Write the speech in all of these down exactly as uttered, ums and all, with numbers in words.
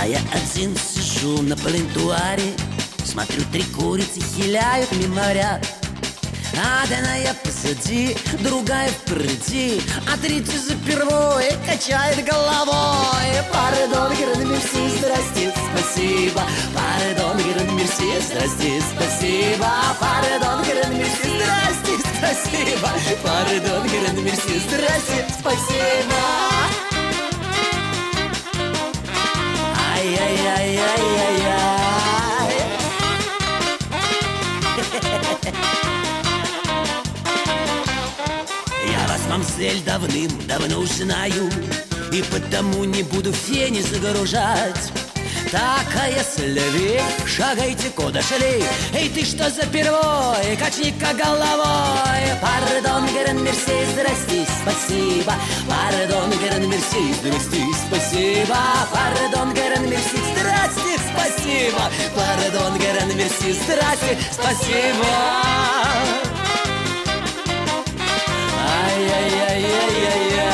я один сижу на плентуаре, смотрю, три курицы хиляют мимо ряд. Одна позади, другая впереди, а третья за первой качает головой. Пардон, гран мерси, здрасте, спасибо. Пардон, гран мерси, здрасте, спасибо. Пардон, гран мерси, здрасте, спасибо. Пардон, гран мерси, здрасте, спасибо. Ай-яй-яй-яй-яй-яй. Я вас, мамзель, давным-давно знаю, и потому не буду фени загружать. Так, а если вы шагайте куда шли, эй, ты что за первой, качни-ка головой. Пардон, гран мерси, здрасте, спасибо. Пардон, гран мерси, здрасте, спасибо. Пардон, гран мерси, здрасте, спасибо. Пардон, гран мерси, здрасте, спасибо. Ай-яй-яй-яй-яй-яй.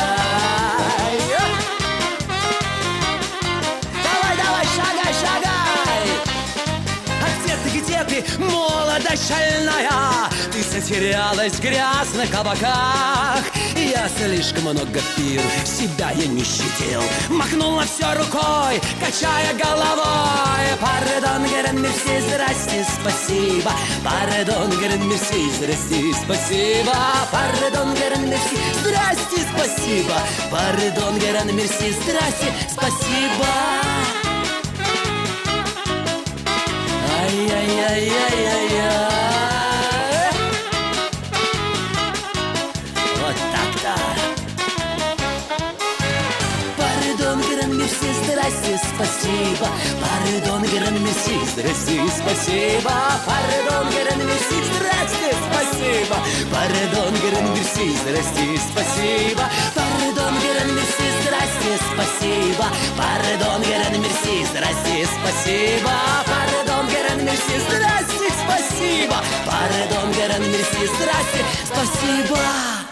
Давай, давай, шагай, шагай. А где ты, где ты, молодость шальная? Ты затерялась в грязных кабаках. Я слишком много пил, себя я не щадил. Махнула все рукой, качая головой. Пардон, гран мерси, здрасте, спасибо. Пардон, гран мерси, здрасте, спасибо. Пардон, гран мерси, здрасте, спасибо. Пардон, гран мерси, здрасте, спасибо. Ай-яй-яй-яй-яй-яй. Вот так-то. Пардон, гран мерси, здрасте, спасибо. Пардон, гран мерси, здрасте, спасибо. Пардон, гран мерси, здрасте, спасибо. Пардон, гран мерси, здрасте, спасибо. Пардон, гран мерси, здрасте, спасибо. Пардон, гран мерси, здрасте, спасибо. Пардон, гран мерси, здрасте, спасибо. Пардон, гран мерси, здрасте, спасибо.